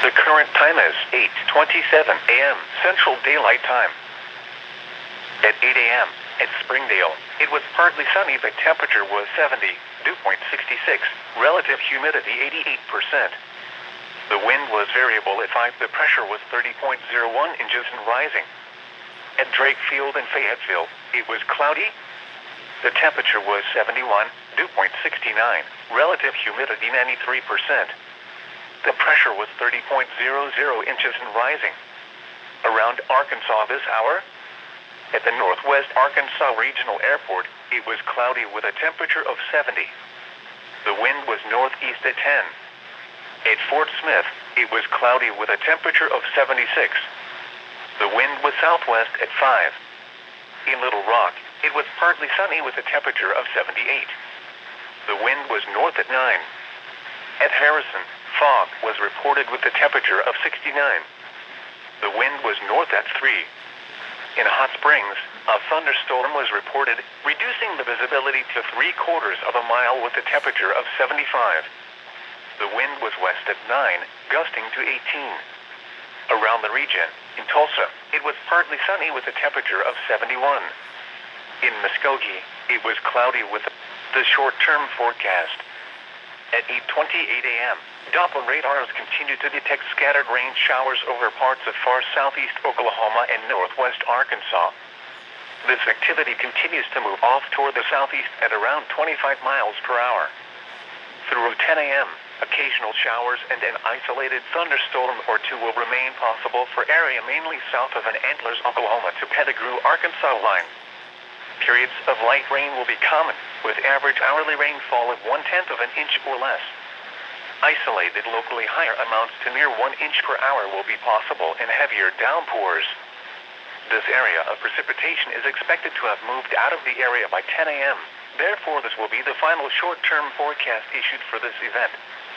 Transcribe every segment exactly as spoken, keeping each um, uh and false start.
The current time is eight twenty-seven a m Central Daylight Time. At eight a m at Springdale, it was partly sunny. The temperature was seventy, dew point sixty-six, relative humidity eighty-eight percent. The wind was variable at five. The pressure was thirty point zero one inches and rising. At Drake Field and Fayetteville, it was cloudy. The temperature was seventy-one, dew point sixty-nine, relative humidity ninety-three percent. The pressure was thirty point zero zero inches and rising. Around Arkansas this hour, at the Northwest Arkansas Regional Airport, it was cloudy with a temperature of seventy. The wind was northeast at ten. At Fort Smith, it was cloudy with a temperature of seventy-six. The wind was southwest at five. In Little Rock, it was partly sunny with a temperature of seventy-eight. The wind was north at nine. At Harrison, fog was reported with a temperature of sixty-nine. The wind was north at three. In Hot Springs, a thunderstorm was reported, reducing the visibility to three quarters of a mile with a temperature of seventy-five. The wind was west at nine, gusting to eighteen. Around the region, in Tulsa, it was partly sunny with a temperature of seventy-one. In Muskogee, it was cloudy with the short-term forecast. At eight twenty-eight a m, Doppler radars continue to detect scattered rain showers over parts of far southeast Oklahoma and northwest Arkansas. This activity continues to move off toward the southeast at around twenty-five miles per hour. Through ten a m, occasional showers and an isolated thunderstorm or two will remain possible for area mainly south of an Antlers, Oklahoma to Pettigrew, Arkansas line. Periods of light rain will be common, with average hourly rainfall of one-tenth of an inch or less. Isolated locally higher amounts to near one inch per hour will be possible in heavier downpours. This area of precipitation is expected to have moved out of the area by ten a m Therefore, this will be the final short-term forecast issued for this event.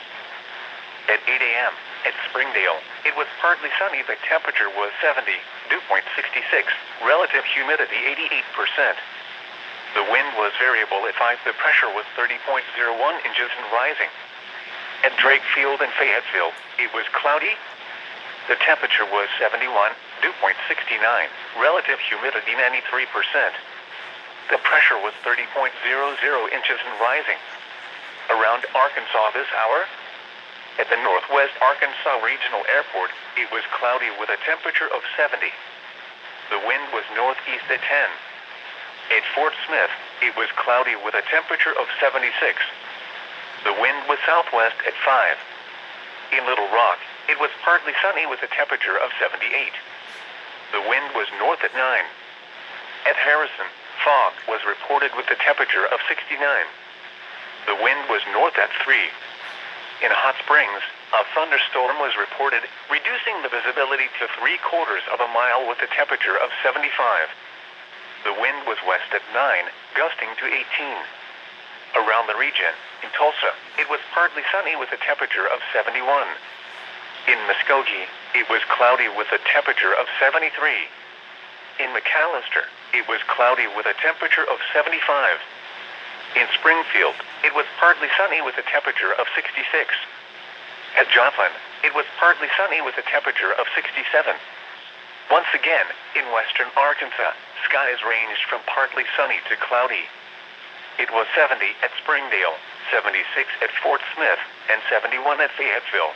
At eight a m at Springdale, it was partly sunny. The temperature was seventy, dew point sixty-six, relative humidity eighty-eight percent. The wind was variable at five. The pressure was thirty point zero one inches and rising. At Drake Field and Fayetteville, it was cloudy. The temperature was seventy-one, dew point sixty-nine, relative humidity ninety-three percent. The pressure was thirty point zero zero inches and rising. Around Arkansas this hour, at the Northwest Arkansas Regional Airport, it was cloudy with a temperature of seventy. The wind was northeast at ten. At Fort Smith, it was cloudy with a temperature of seventy-six. The wind was southwest at five. In Little Rock, it was partly sunny with a temperature of seventy-eight. The wind was north at nine. At Harrison, fog was reported with a temperature of sixty-nine. The wind was north at three. In Hot Springs, a thunderstorm was reported, reducing the visibility to three quarters of a mile with a temperature of seventy-five. The wind was west at nine, gusting to eighteen. Around the region, in Tulsa, it was partly sunny with a temperature of seventy-one. In Muskogee, it was cloudy with a temperature of seventy-three. In McAllister, it was cloudy with a temperature of seventy-five. In Springfield, it was partly sunny with a temperature of sixty-six. At Joplin, it was partly sunny with a temperature of sixty-seven. Once again, in western Arkansas, skies ranged from partly sunny to cloudy. It was seventy at Springdale, seventy-six at Fort Smith, and seventy-one at Fayetteville.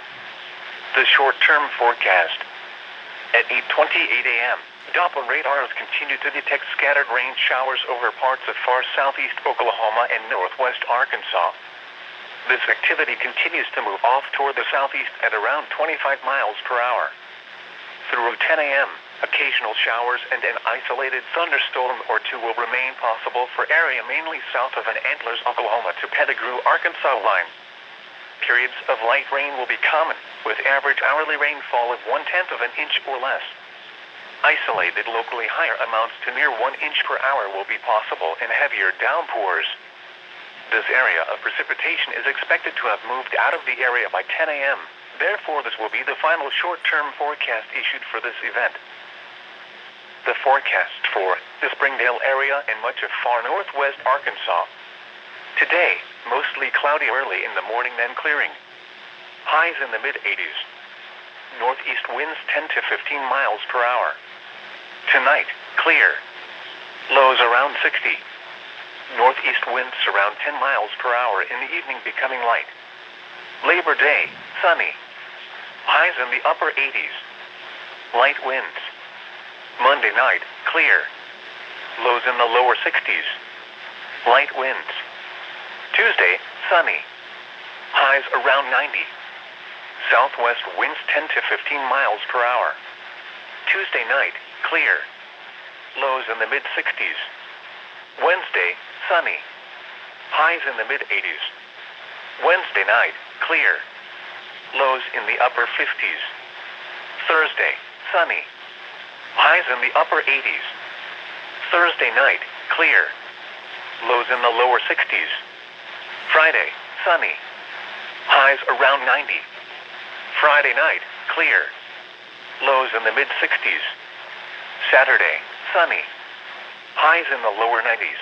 The short-term forecast. At eight twenty-eight a m, Doppler radars continue to detect scattered rain showers over parts of far southeast Oklahoma and northwest Arkansas. This activity continues to move off toward the southeast at around twenty-five miles per hour. Through ten a m, occasional showers and an isolated thunderstorm or two will remain possible for area mainly south of an Antlers, Oklahoma to Pettigrew, Arkansas line. Periods of light rain will be common, with average hourly rainfall of one-tenth of an inch or less. Isolated locally higher amounts to near one inch per hour will be possible in heavier downpours. This area of precipitation is expected to have moved out of the area by ten a m Therefore, this will be the final short-term forecast issued for this event. The forecast for the Springdale area and much of far northwest Arkansas. Today, mostly cloudy early in the morning, then clearing. Highs in the mid eighties. Northeast winds ten to fifteen miles per hour. Tonight, clear. Lows around sixty. Northeast winds around ten miles per hour, in the evening becoming light. Labor Day, sunny. Highs in the upper eighties. Light winds. Monday night, clear. Lows in the lower sixties. Light winds. Tuesday, sunny. Highs around ninety. Southwest winds ten to fifteen miles per hour. Tuesday night, clear. Lows in the mid sixties. Wednesday, sunny. Highs in the mid eighties. Wednesday night, clear. Lows in the upper fifties. Thursday, sunny. Highs in the upper eighties. Thursday night, clear. Lows in the lower sixties. Friday, sunny. Highs around ninety. Friday night, clear. Lows in the mid sixties. Saturday, sunny. Highs in the lower nineties.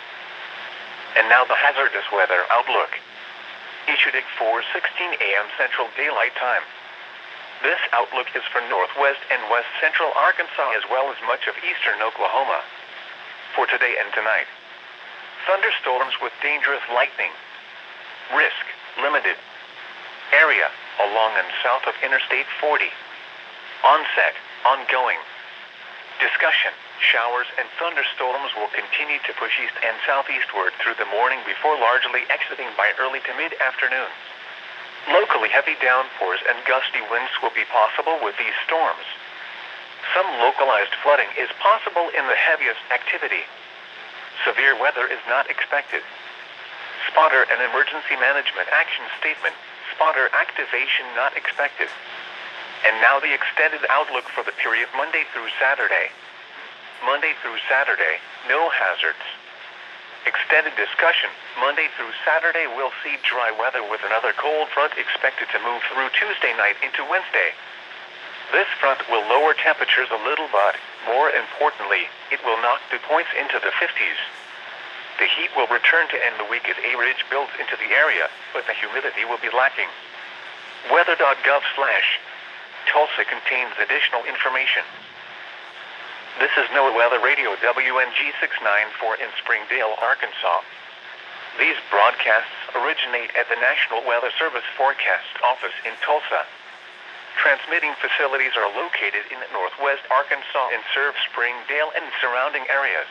And now the hazardous weather outlook. Issued at four sixteen a m Central Daylight Time. This outlook is for northwest and west central Arkansas as well as much of eastern Oklahoma. For today and tonight. Thunderstorms with dangerous lightning. Risk, limited. Area, along and south of Interstate forty. Onset, ongoing. Discussion, showers and thunderstorms will continue to push east and southeastward through the morning before largely exiting by early to mid-afternoon. Locally heavy downpours and gusty winds will be possible with these storms. Some localized flooding is possible in the heaviest activity. Severe weather is not expected. Spotter and emergency management action statement. Spotter activation not expected. And now the extended outlook for the period Monday through Saturday. Monday through Saturday, no hazards. Extended discussion. Monday through Saturday we'll see dry weather with another cold front expected to move through Tuesday night into Wednesday. This front will lower temperatures a little, but, more importantly, it will knock dew points into the fifties. The heat will return to end the week as a ridge builds into the area, but the humidity will be lacking. Weather dot gov slash Tulsa contains additional information. This is NOAA Weather Radio W N G six ninety-four in Springdale, Arkansas. These broadcasts originate at the National Weather Service Forecast Office in Tulsa. Transmitting facilities are located in northwest Arkansas and serve Springdale and surrounding areas.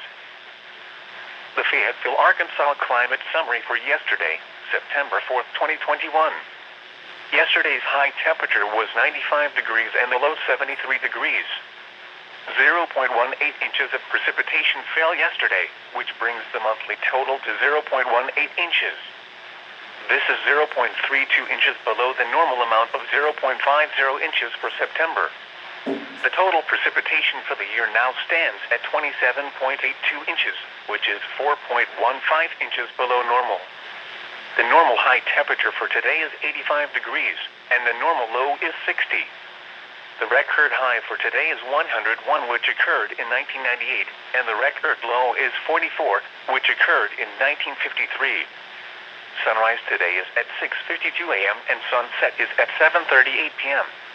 The Fayetteville, Arkansas climate summary for yesterday, September fourth, twenty twenty-one. Yesterday's high temperature was ninety-five degrees and the low seventy-three degrees. zero point one eight inches of precipitation fell yesterday, which brings the monthly total to zero point one eight inches. This is zero point three two inches below the normal amount of zero point five zero inches for September. The total precipitation for the year now stands at twenty-seven point eight two inches, which is four point one five inches below normal. The normal high temperature for today is eighty-five degrees, and the normal low is sixty. The record high for today is one hundred one, which occurred in nineteen ninety-eight, and the record low is forty-four, which occurred in nineteen fifty-three. Sunrise today is at six fifty-two a m and sunset is at seven thirty-eight p m